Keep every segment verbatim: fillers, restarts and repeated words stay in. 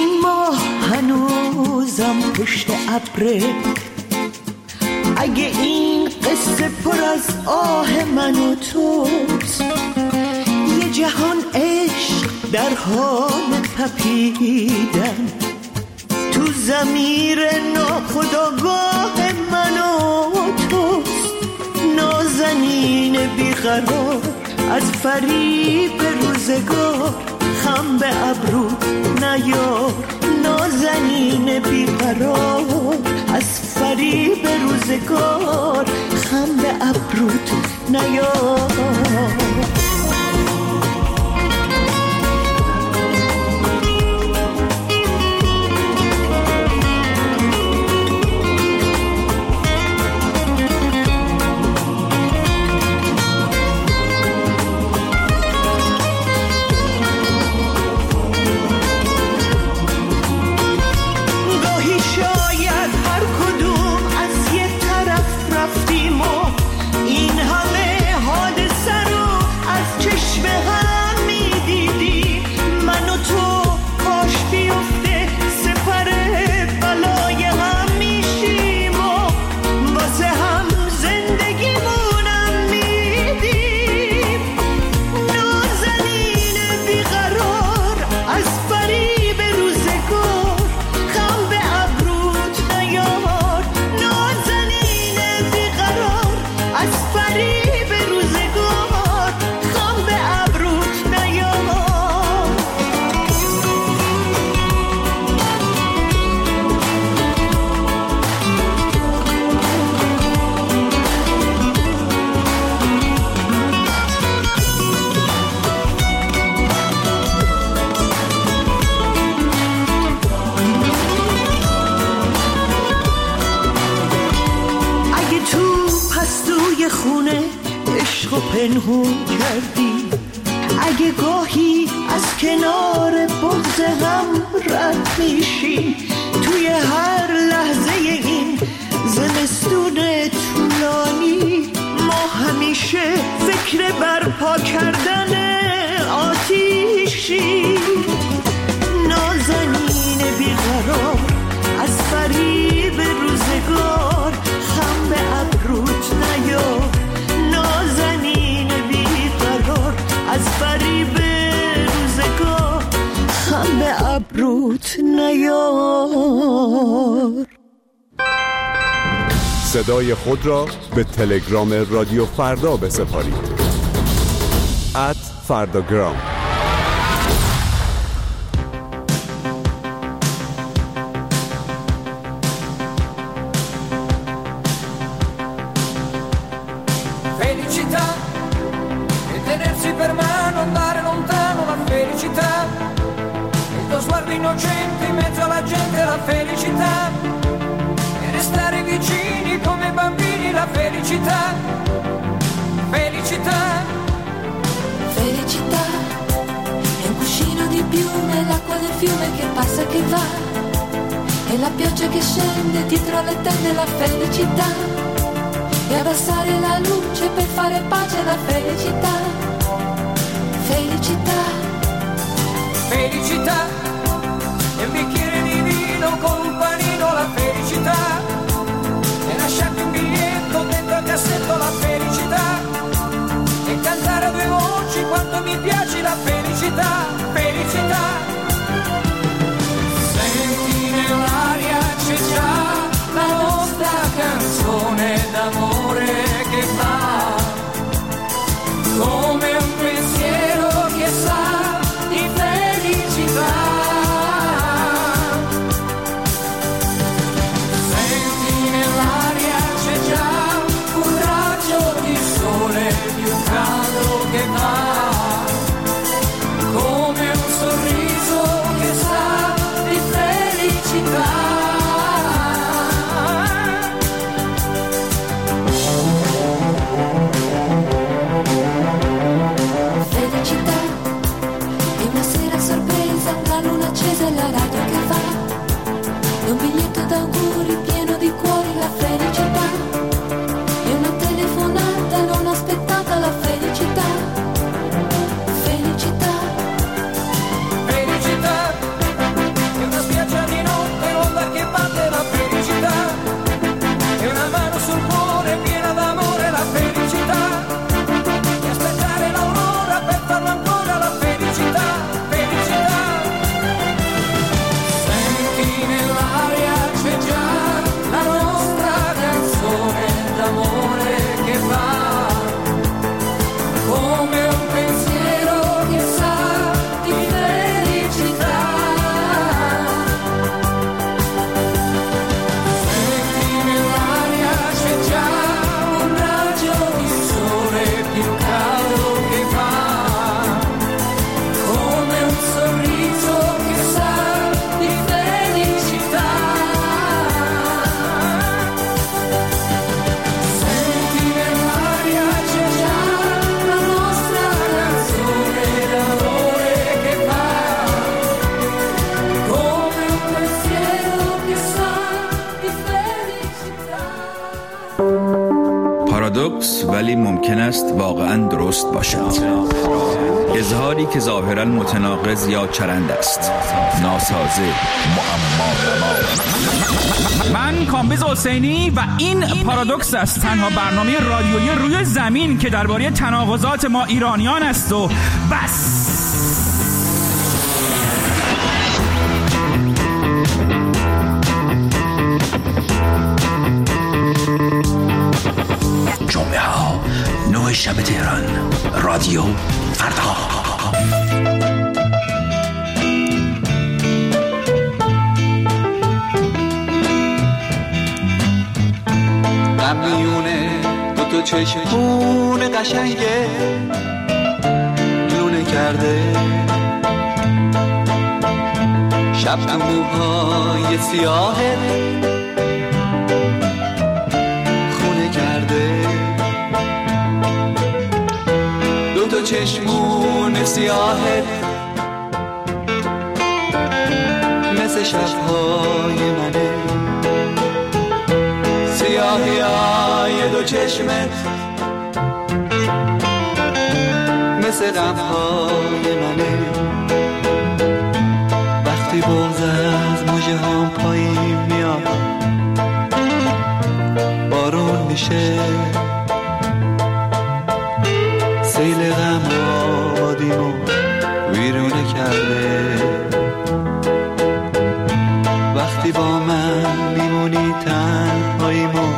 این ماه هنوزم پشت ابره، اگه این قصه پر از آه من و توست، یه جهان عشق در حال تپیدن تو ضمیر ناخودآگاه من و توست. نازنین بیقرار از فریب روزگار، خم به ابرو نیار. نازنین بیقرار از فریب روزگار، خم به ابروت نیار. پنهون کردی، اگه گاهی از کنار بغض هم رد میشی، توی هر لحظه این زمستون طولانی ما همیشه فکر برپا کردن آتیشی. نازنین بیقرار از فریب روزگار، خم به ابروت نیار. نازنین بیقرار از فریب روزگار، خم به ابروت نیار. صدای خود را به تلگرام رادیو فردا بسپارید. ات فرداگرام. La pioggia che scende dietro le tende, la felicità, e abbassare la luce per fare pace, la felicità, felicità, felicità, e un bicchiere di vino con un panino, la felicità, e lasciarti un biglietto dentro al cassetto, la felicità, e cantare a due voci quando mi piaci, la felicità, felicità. Nell'aria c'è già la nostra canzone d'amore che va come un pensiero che sa di felicità. Senti nell'aria c'è già un raggio di sole più caldo che va come un sorriso che sa di felicità. Felicità è una sera sorpresa, la luna accesa e la radio che va, è un biglietto d'auguri pieno di cuori, la felicità è una telefonata non aspettata, la felicità, felicità, felicità è una پارادوکس، ولی ممکن است واقعا درست باشد. اظهاری که ظاهرا متناقض یا چرند است، ناسازه، معما. من کامبیز حسینی و این پارادوکس است، تنها برنامه رادیویی روی زمین که درباره تناقضات ما ایرانیان است و بس. جمعه ها نه شب تهران، رادیو فردا. قمیونه دو تا چشمون قشنگه لونه کرده، شب تو موهای سیاهه خونه کرده، دو تا چشمون سیاهه مثل شبهای منه، سیاهی های دو چشمت مثل غمهای منه، وقتی بغض از موجه هم پایین میاد بارون میشه، سیل غم آبادیمو ویرونه کرده، وقتی با من میمونی تنهاییمو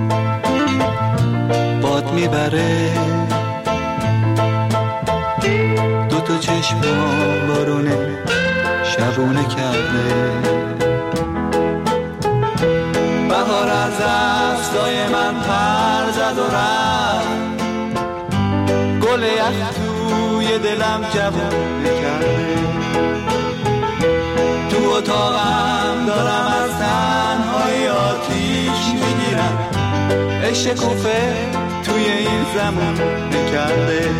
باد میبره، دو تا چشمام بارونه شبونه کرده، بهار از دستای من پر زد و رفت، گل یخ توی دلم جوونه کرده، تو اتاقم دارم از تنهایی آتیش میگیرم، عشق کوفه توی این زمان نکرده،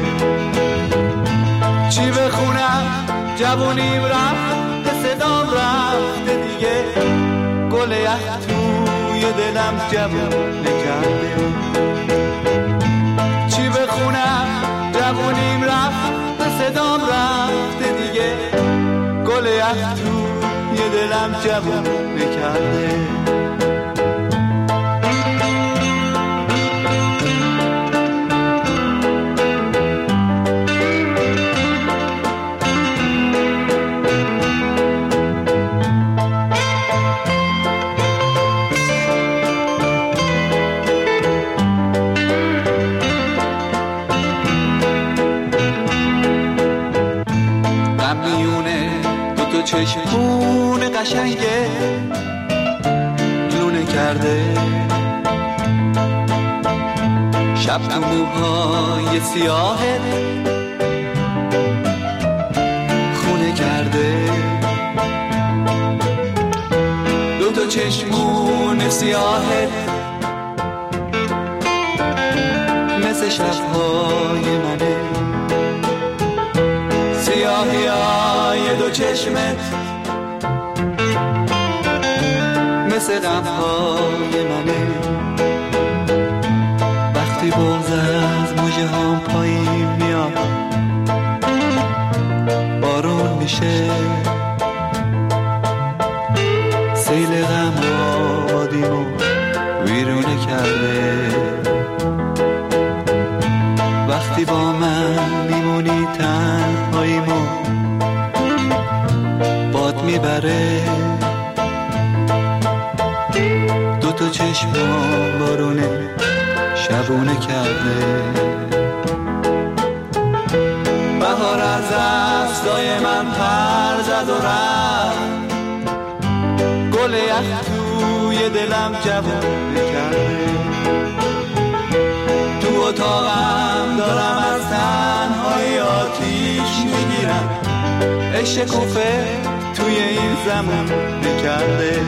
چی بخونم جوونیم رفت به صدام رفته دیگه، گل یخ توی دلم جوون نکرده، چی بخونم جوونیم رفت به صدام رفته دیگه، گل یخ توی دلم جوون نکرده. چشمون قشنگه لونه کرده، شب تو موهای سیاهت خونه کرده، دو تا چشمون سیاهت مثل شبهای منه، سیاهی های دو چشمت مثل غمهای منه، وقتی بغض از موجه هم پایین میاد بارون میشه، سیل غم آبادیمو ویرونه کرده، وقتی با من میمونی تنهاییمو باد میبره، دو تا چشمام بارونه شبونه کرده، بهار از دستای من پر زد و رفت، گل یخ توی دلم جوونه کرده، تو اتاقم دارم از تنهایی آتیش میگیرم، عشق کوفه توی این زمان نکرده،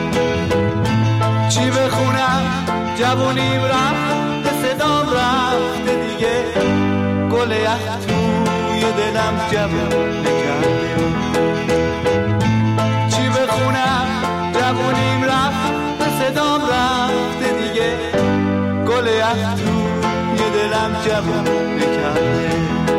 چی بخونم جوونیم رفت به صدام رفته دیگه، گل یخ توی دلم جوون نکرده، چی بخونم جوونیم رفت به صدام رفته دیگه، گل یخ توی جوون نکرده.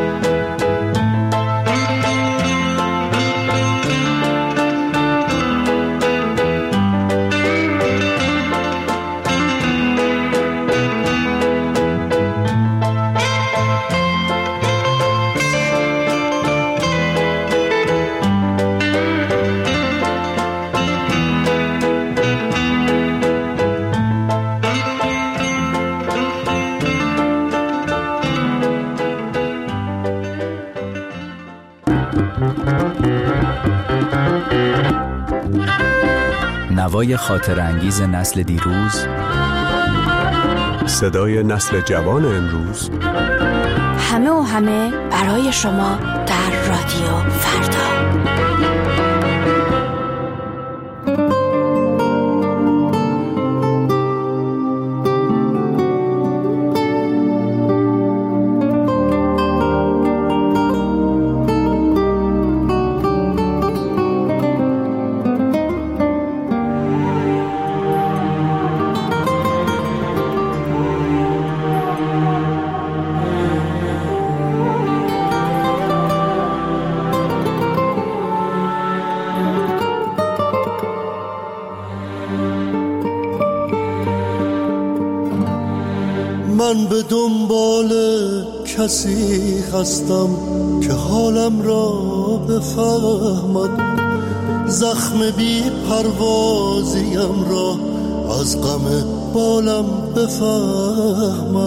نوای خاطر انگیز نسل دیروز، صدای نسل جوان امروز، همه و همه برای شما در رادیو فردا. من به دنبال کسی هستم که حالم را بفهمد، زخم بی پروازیم را از غم بالم بفهمد.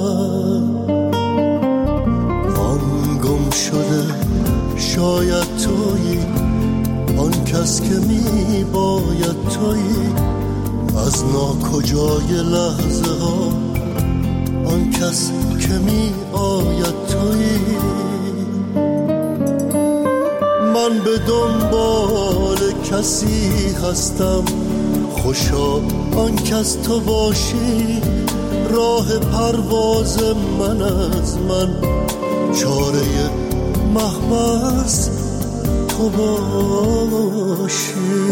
آن گم شده شاید تویی، آن کس که می باید تویی، از ناکجای لحظه ها آن کس که می آید تویی. من به دنبال کسی هستم، خوشا آن کس تو باشی، راه پرواز من از من، چاره محبس تو باشی.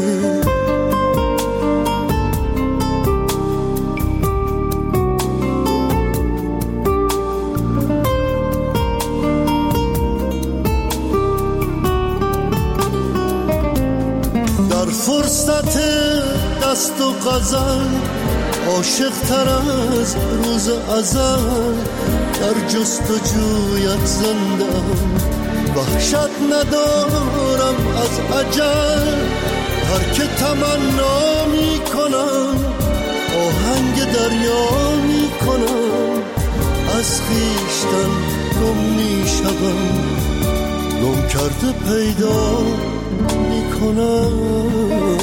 فرصت دست و غزل عاشق تر از روز ازل، در جستجویت زندم، وحشت ندارم از اجل. هر که تمنا می کنم آهنگ دریا می کنم، از خویشتن گم می شدم، گم کرده پیدا می کنم.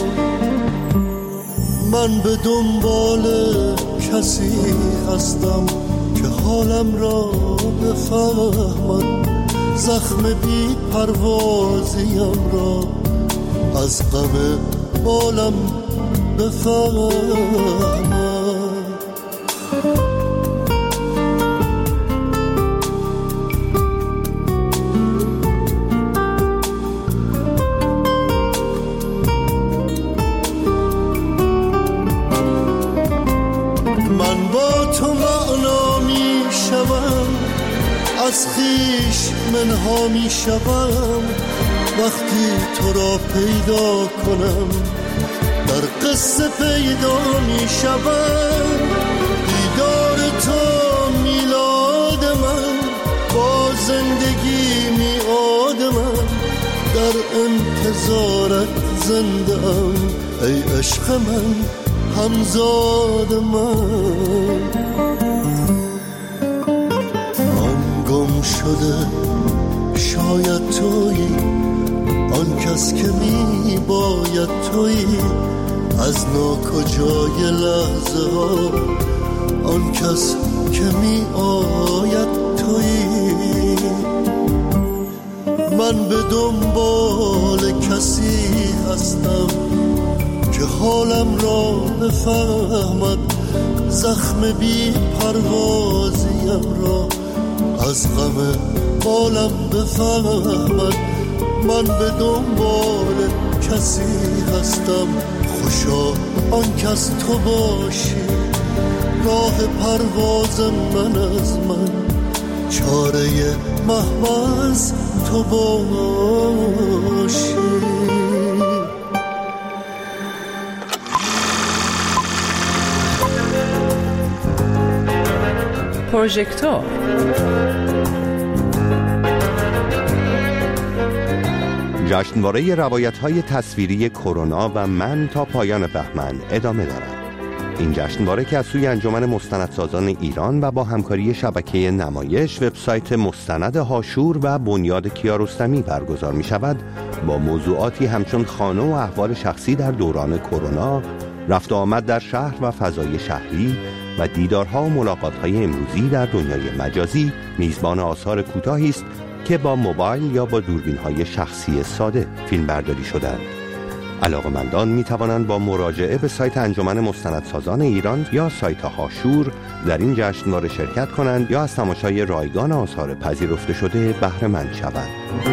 من به دنبال کسی هستم که حالم را بفهمد، زخم بی پروازیم را از غم بالم بفهمد. از خویش منها می شوم، وقتی تو را پیدا کنم، در قصه پیدا می شوم. دیدار تو میلاد من، با زندگی میعاد من، در انتظارت زندم، ای عشق من همزاد من. گم شده شاید تویی، آن کس که می باید تویی، از ناکجای لحظه ها آن کس که می آید تویی. من به دنبال کسی هستم که حالم را بفهمد، زخم بی پروازیم را از غم بالم بفهمد. من به دنبال کسی هستم، خوشا آن کس تو باشی، راه پرواز من از من، چاره محوز تو باشی. پروژکتور جشنواره روایت‌های تصویری کرونا و من تا پایان بهمن ادامه دارد. این جشنواره که از سوی انجمن مستندسازان ایران و با همکاری شبکه نمایش، وبسایت مستند هاشور و بنیاد کیارستمی برگزار می شود، با موضوعاتی همچون خانه و احوال شخصی در دوران کرونا، رفت و آمد در شهر و فضای شهری و دیدارها و ملاقات‌های امروزی در دنیای مجازی میزبان آثار کوتاهی است که با موبایل یا با دوربین‌های شخصی ساده فیلم برداری شدند. علاقه‌مندان می‌توانند با مراجعه به سایت انجمن مستندسازان ایران یا سایت هاشور در این جشنواره شرکت کنند یا از تماشای رایگان آثار پذیرفته شده بهره مند شوند.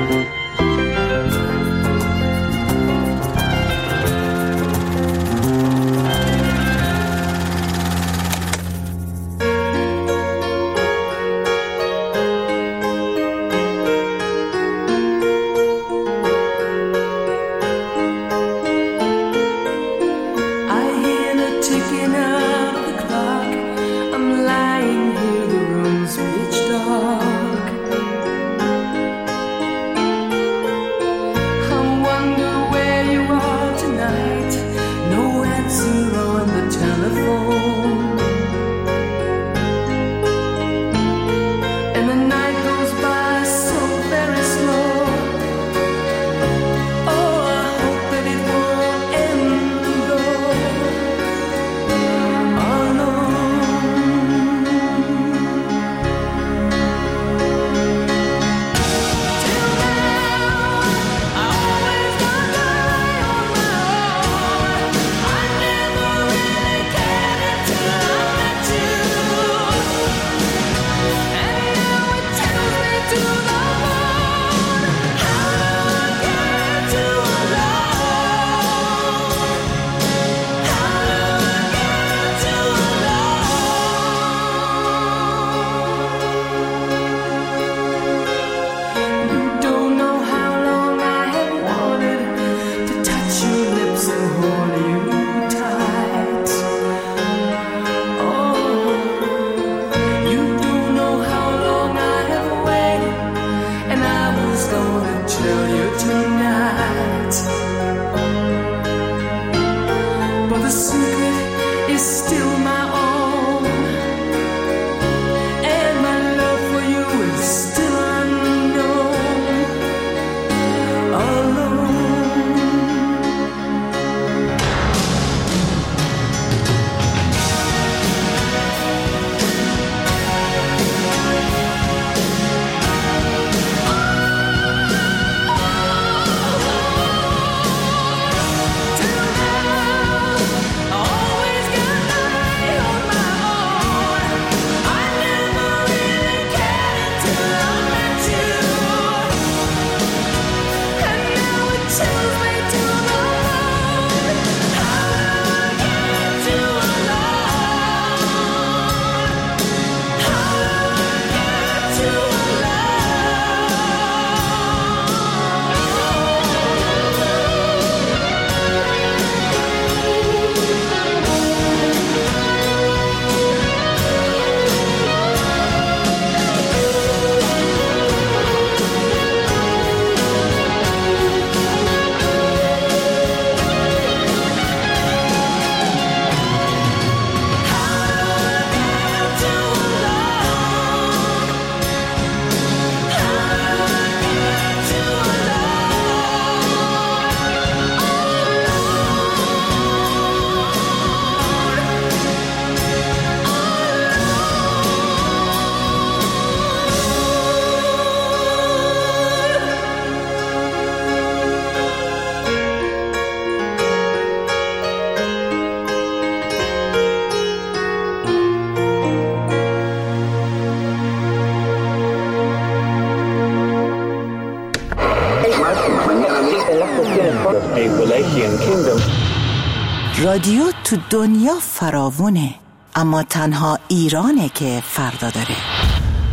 رادیو تو دنیا فراوونه، اما تنها ایرانه که فردا داره.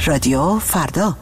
رادیو فردا.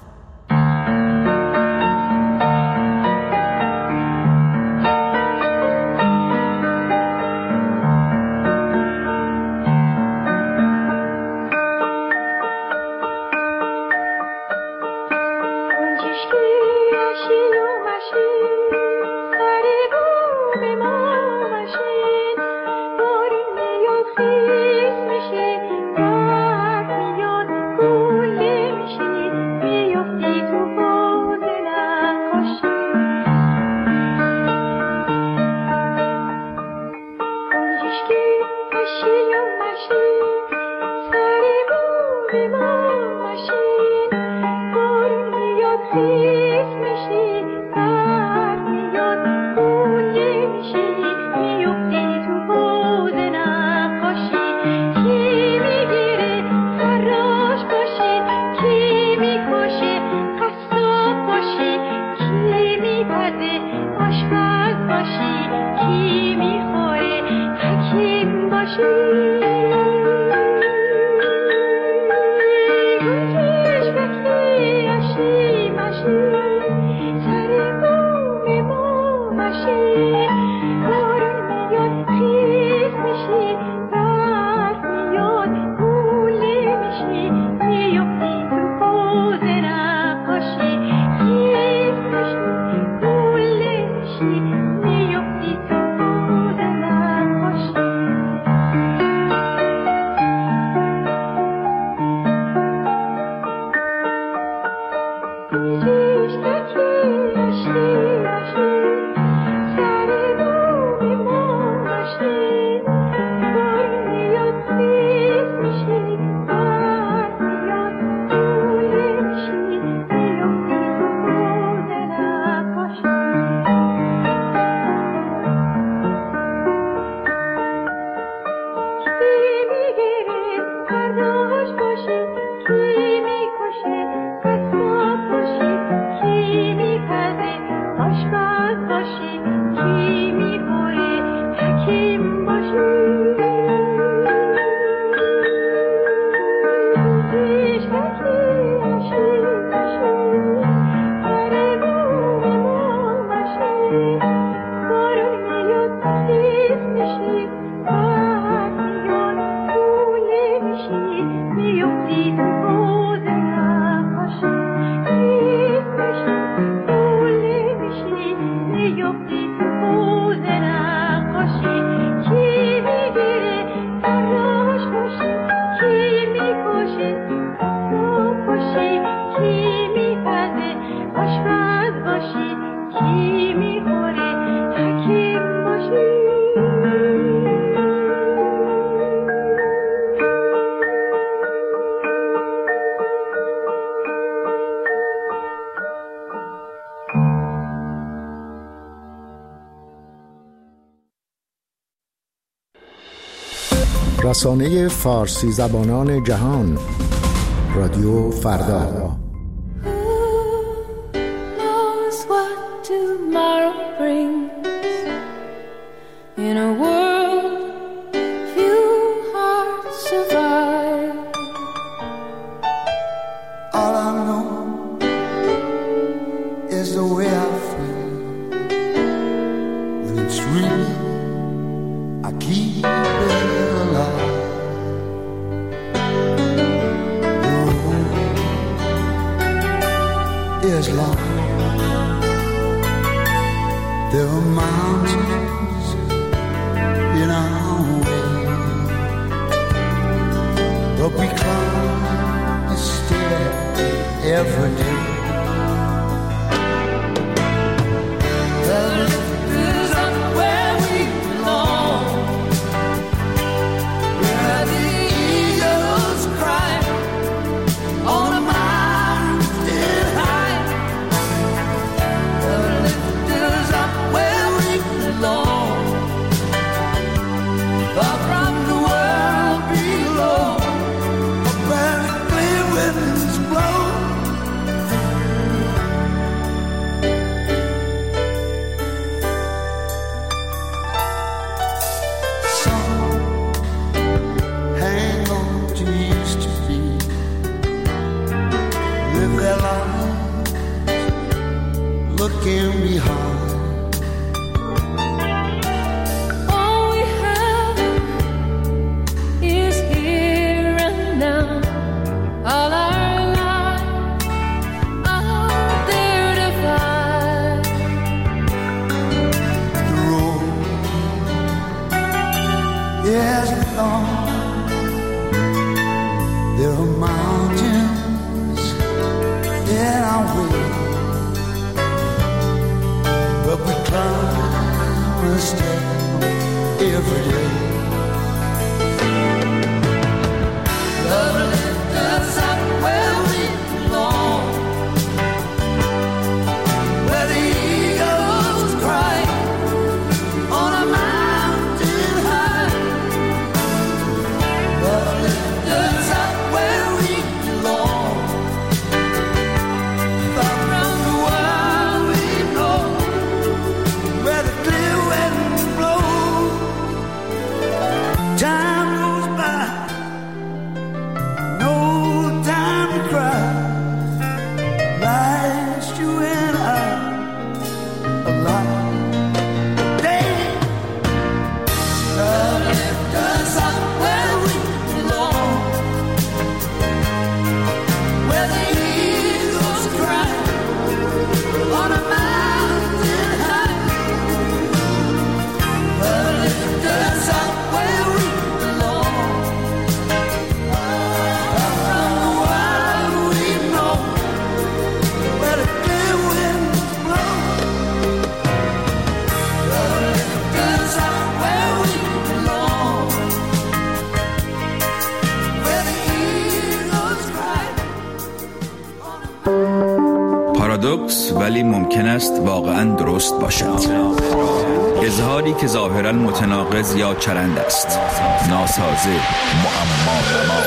رسانه فارسی زبانان جهان، رادیو فردا. There are mountains years are gone. There are mountains in our way, but we climb a step every day. Love lifts us up where we belong, where the eagles cry on a mountain high. Love lifts us up where we belong, far from the world we know, where the clear winds blow. Time goes by, no time to cry. Life's you and I alive. Damn. Love lifts us up where we belong, where the eagles cry on a mountain high. Love lifts us up where we belong, far from the world we know, where the clear winds blow. Love lifts us up where we belong, where the eagles cry. پارادوکس ولی ممکن است واقعا درست باشد. اظهاری که ظاهرا متناقض یا چرند است، ناسازه، معما.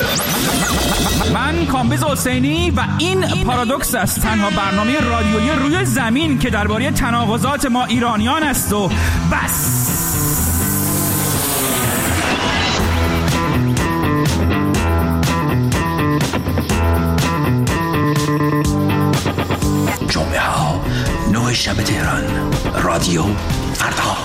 من کامبیز حسینی و این پارادوکس است، تنها برنامه رادیویی روی زمین که درباره تناقضات ما ایرانیان است و بس. جمعه ها نه شب تهران. رادیو فردا.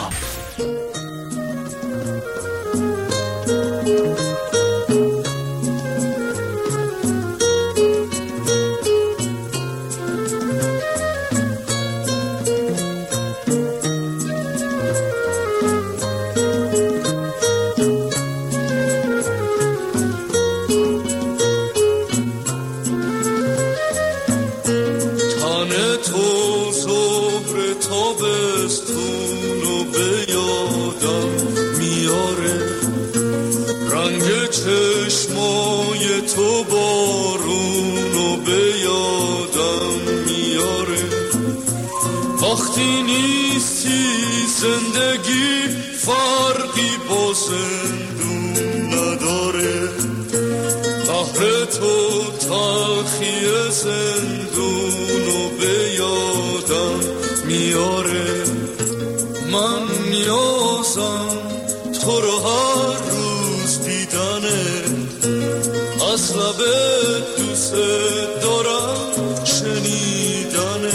تن تو ظهر تابستون و به یادم میاره، رنگ چشمای تو بارون و به یادم میاره. وقتی نیستی زندگی فرقی با زندون نداره، قهر تو تلخی زندون و به یادم میاره. من نیازم تو رو هر روز دیدنه، از لب دوست دارم شنیدنه.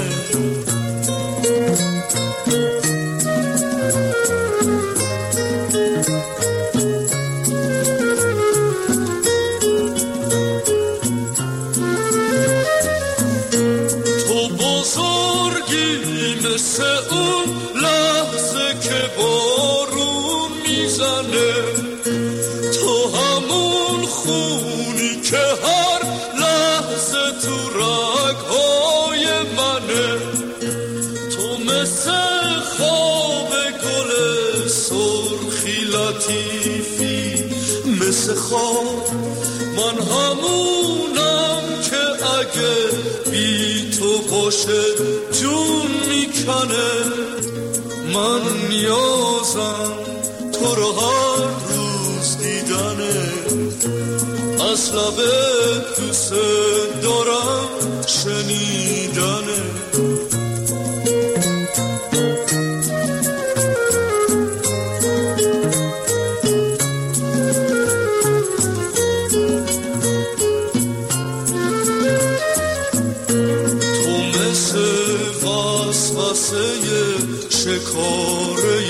مثل اون لحظه که بارون میزنه، تو همون خونی که هر لحظه تو رگهای منه. تو مثل خواب گل سرخی لطیفی، مثل خواب من همونم که اگه بی تو باشه جون میکنه. من نیازم تو رو هر روز دیدنه، از لب دوست دارم شنیدنه. شکاره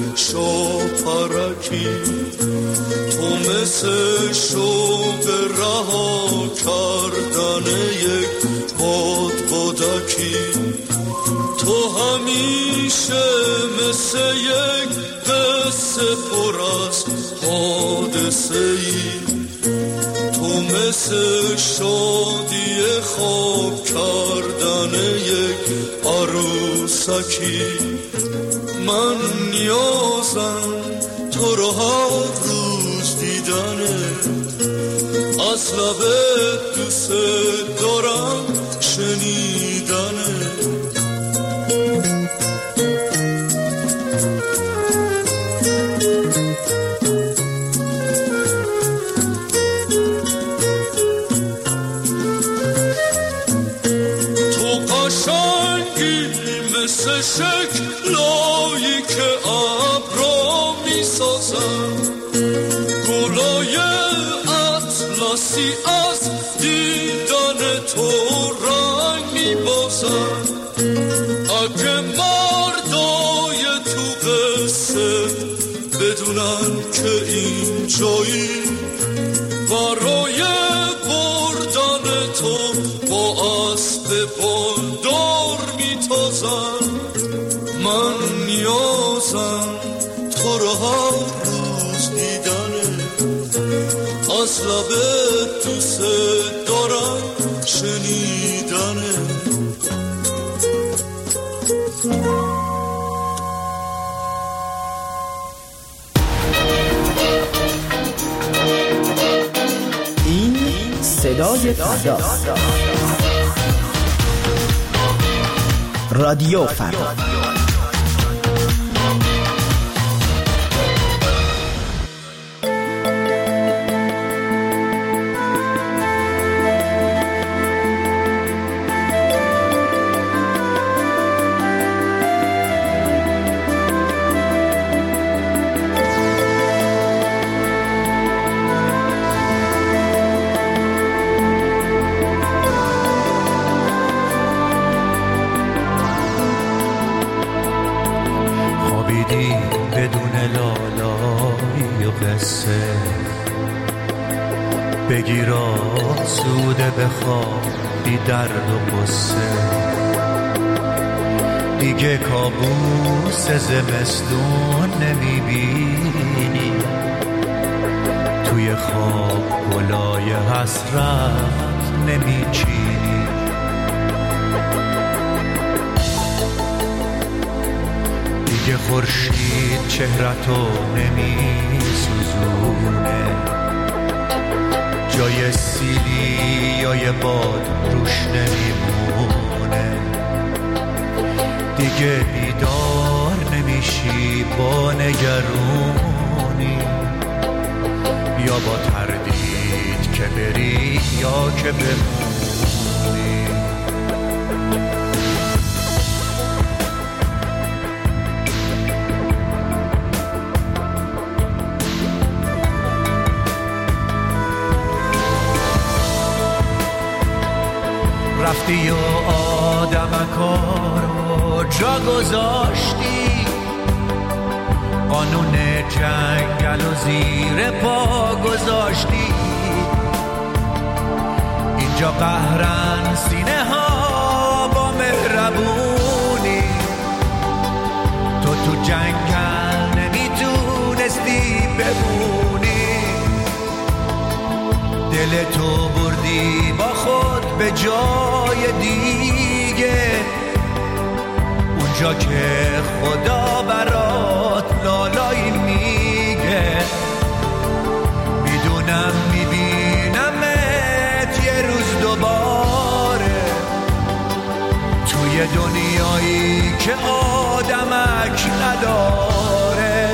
شاپرکی، تو مثل شوق رها کردن یک باد بادکی، تو همیشه مثل یک قصه پر از حادثه ای، تو مثل شادی خواب کردن یک عروسکی. من نیازم تو رو هر روز دیدنه، از لبت دوست دارم شنیدنه. مثل شکلایی که ابرا می سازن، گلای اطلسی از دیدن تو رنگ می بازن. اگه مردای تو قصه بدونن که این جایی برای بردن تو با اسب بالدار می تازن، من نیازم تو رو هر روز دیدنه، از لبت دوست دارم شنیدنه. این صدای فردا، رادیو فردا. بگیر آسوده بخواب بی درد و قصه، دیگه کابوس زمستون نمیبینی، توی خواب گلای حسرت نمیچینی. دیگه خورشید چهرتو نمیسوزونه، جای سیلی یا یه باد روش نمیمونه. دیگه بیدار نمیشی با نگرونی، یا با تردید که بری یا که بمونی. رفتی و آدمکارو جا گذاشتی، قانون جنگل و زیر پا گذاشتی. اینجا قهرن سینه ها با مهربونی، تو تو جنگل نمیتونستی بمونی. دل تو بردی با خود به جای دیگه، اونجا که خدا برات لالایی میگه. میدونم میبینمت یه روز دوباره، توی دنیایی که آدمک نداره.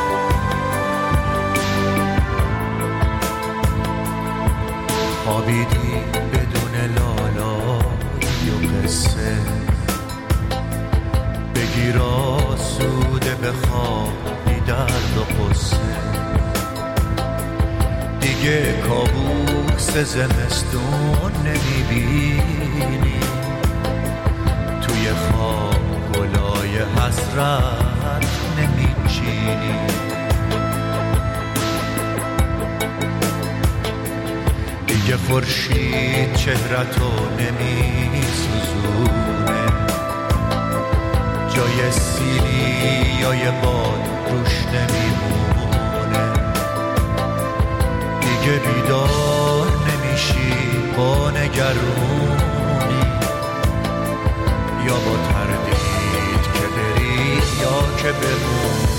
خوابیدی مثل زمستون نمیبینی، توی خواب گلای حسرت نمیچینی. دیگه خورشید چهرتو نمیسوزونه، جای سیلی یا یه باد روش نمیمونه. دیگه بیدار نمیشی با نگرونی، یا با تردید که بری یا که بمونی.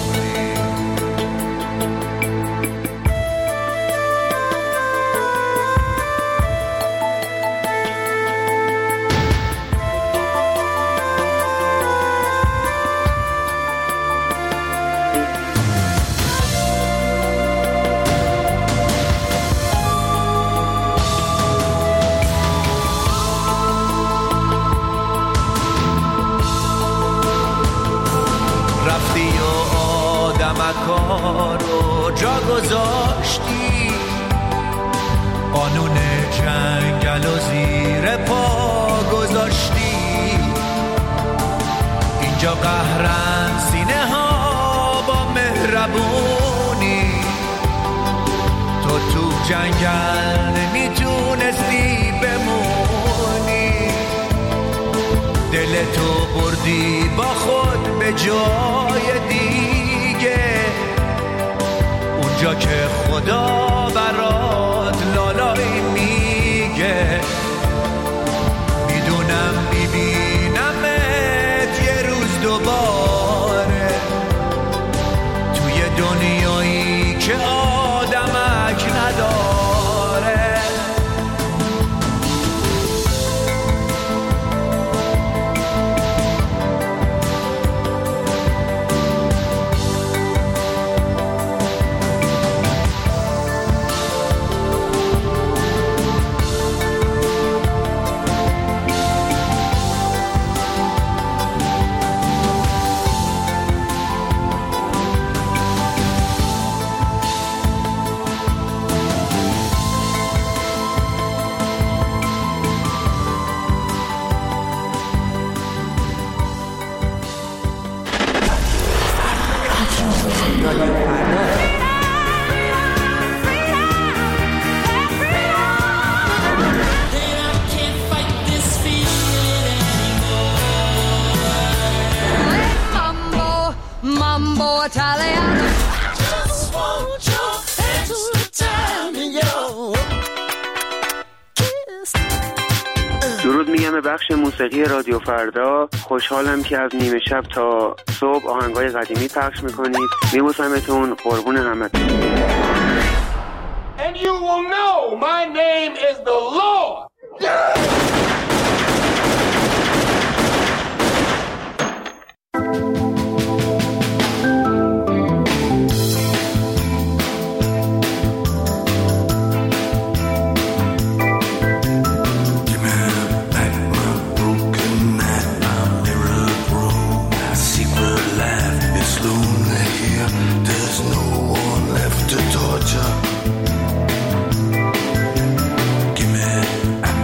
کارو جا گذاشتی، قانون جنگل و زیر پا گذاشتی. اینجا قهرن سینه ها با مهربونی، تو تو جنگل نمیتونستی بمونی. دلتو بردی با خود به جای دیگه، اونجا که خدا برات لالایی میگه. میدونم میبینمت یه روز دوباره، توی دنیایی که آدمک نداره. درود میگم به بخش موسیقی رادیو فردا. خوشحالم که از نیمه شب تا صبح آهنگای قدیمی پخش میکنید. میبوسمتون، قربون همتون. And you will know my name is the Lord. Give me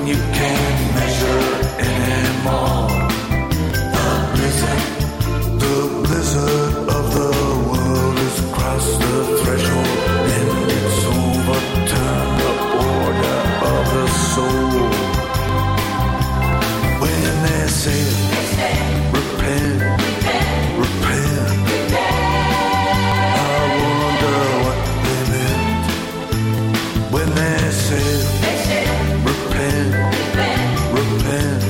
you can't measure anymore. The blizzard, the blizzard of the world has crossed the threshold, and it's overturned the order of the soul. When they say, repent, repent, I wonder what they meant. When they say, repent, repent,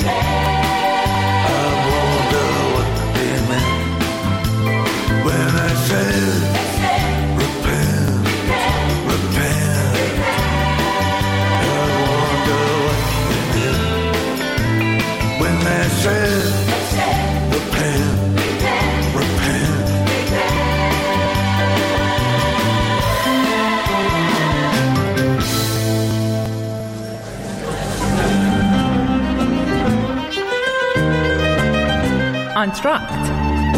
I wonder what they meant. When I say, repent, repent, I wonder what they meant. When they say, repent, repent. آنتراکت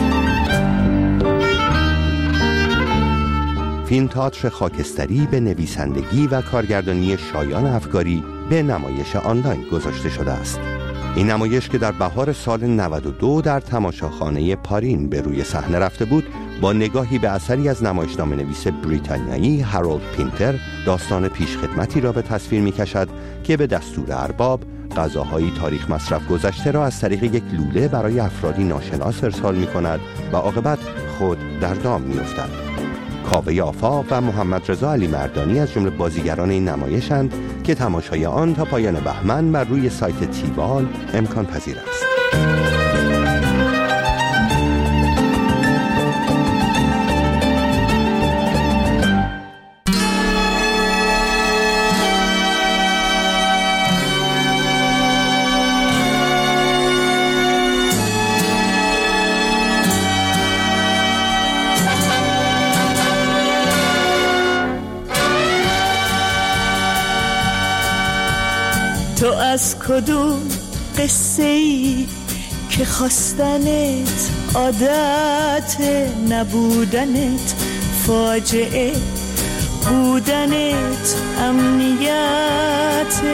فیلم تئاتر خاکستری به نویسندگی و کارگردانی شایان افکاری به نمایش آنلاین گذاشته شده است. این نمایش که در بهار سال نود و دو در تماشاخانه پارین به روی صحنه رفته بود، با نگاهی به اثری از نمایشنامه نویس بریتانیایی هارولد پینتر داستان پیشخدمتی را به تصویر می‌کشد که به دستور ارباب غذاهای تاریخ مصرف گذشته را از طریق یک لوله برای افرادی ناشناس ارسال می‌کند و عاقبت خود در دام می‌افتد. کاوه آفاق و محمد رضا علی مردانی از جمله بازیگران این نمایشند که تماشای آن تا پایان بهمن بر روی سایت تیوال امکان پذیر است. تو از کدوم قصه ای که خواستنت عادت، نبودنت فاجعه، بودنت امنیت؟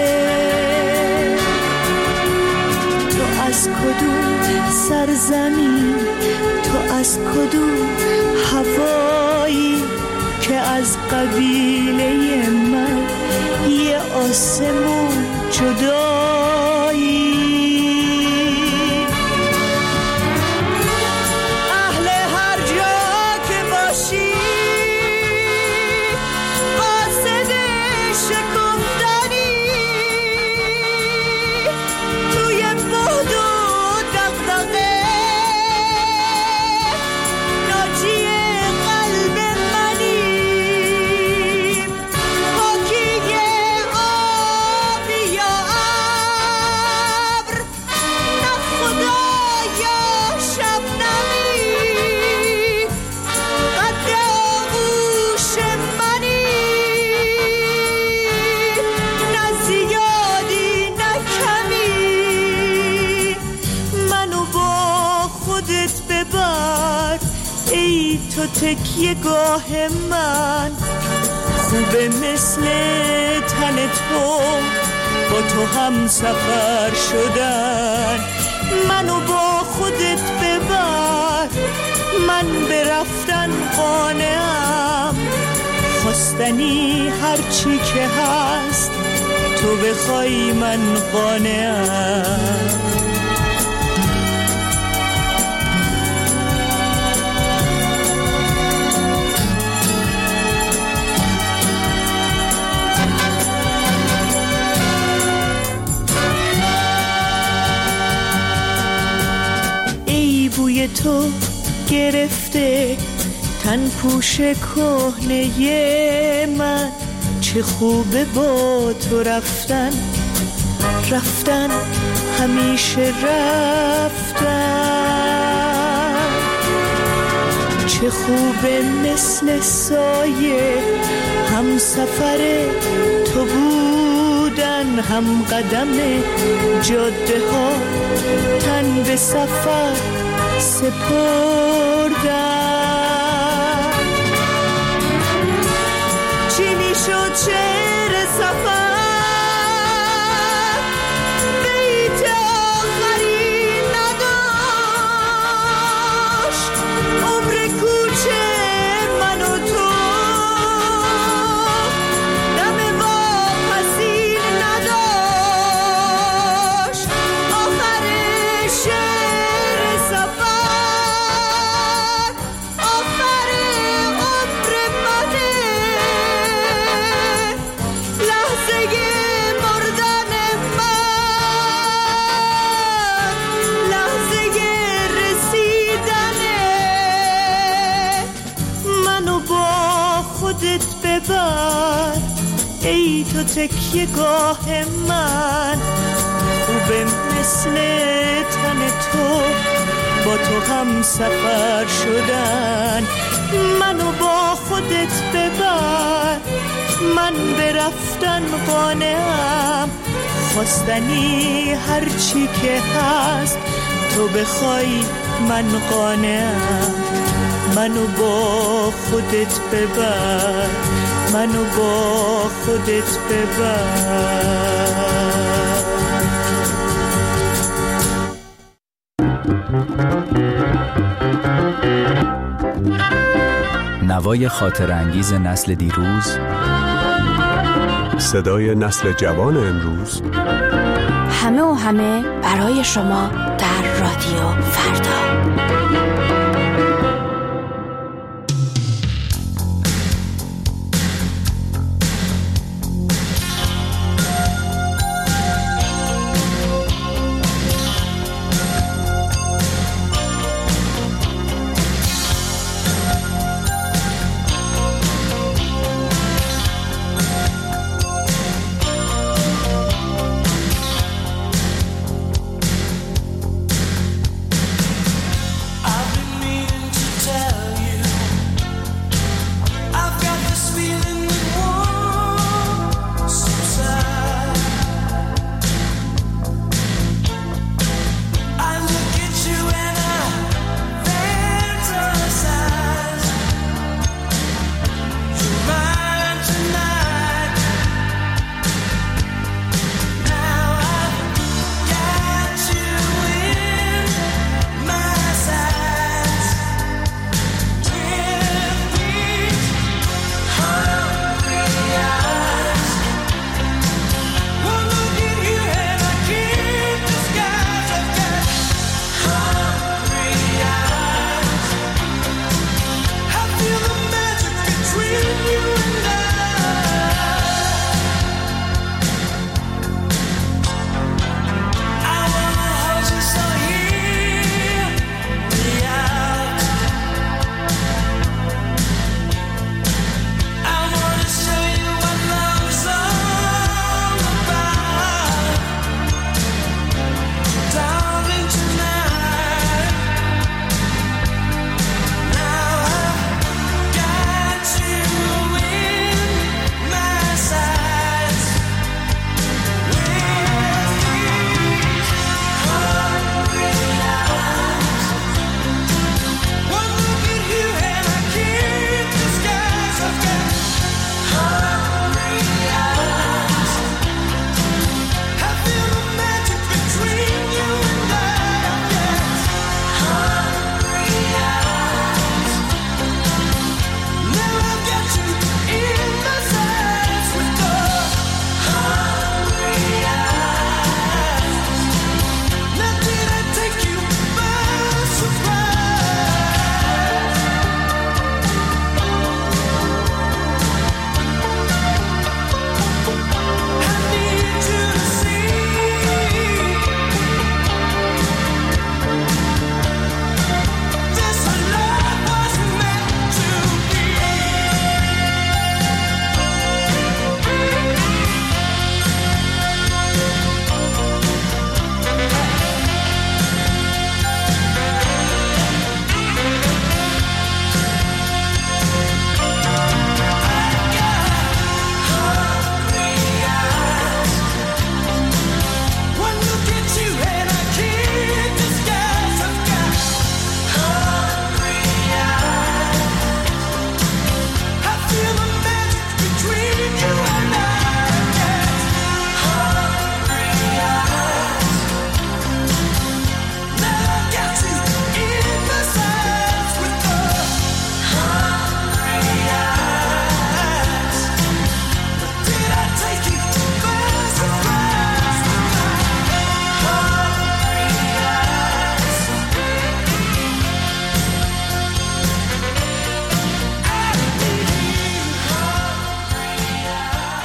تو از کدوم سرزمین، تو از کدوم هوایی که از قبیله من یه آسمون جدایی؟ اهل هر جا که باشی قاصد شکفتنی، توی بعد و دغدغه ناجی قلب منی. پاکی آب یا ابر، نه خدا یا شبنمی، قد آغوش منی، نه زیادی نه کمی. منو با خودت ببر ای تو تکیه گاه من، خوبه مثل تن تو با تو هم سفر شدن. منو با خودت ببر، من برفتن قانعم، خواستنی هرچی که هست تو بخوای من قانعم. بوی تو گرفته تن پوش کهنه من، چه خوبه با تو رفتن، رفتن همیشه رفتن. چه خوبه مثل سایه هم سفر تو بودن، هم قدم جاده ها تن به سفر سپردن. چی میشد شعر سفر تو تکیه گاه من، خوبه مثل تن تو با تو هم سفر شدن. منو با خودت ببر، من برفتن قانعم، خواستنی هرچی که هست تو بخوای من قانعم. منو با خودت ببر، منو با خودت ببر. نوای خاطر انگیز نسل دیروز، صدای نسل جوان امروز، همه و همه برای شما در رادیو فردا.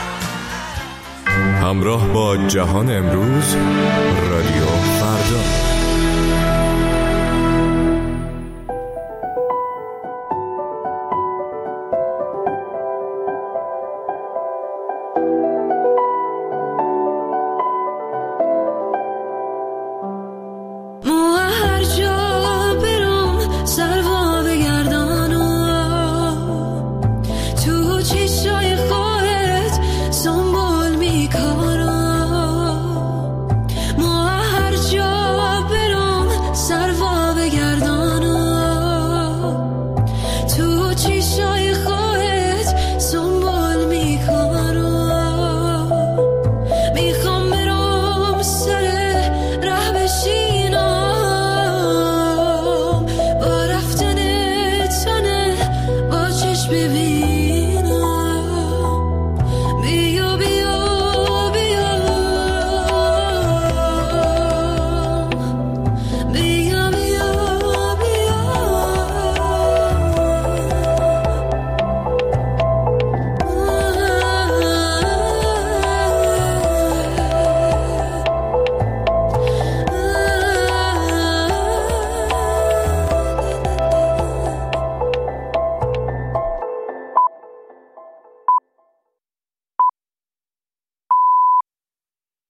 همراه با جهان امروز، رادیو فردا.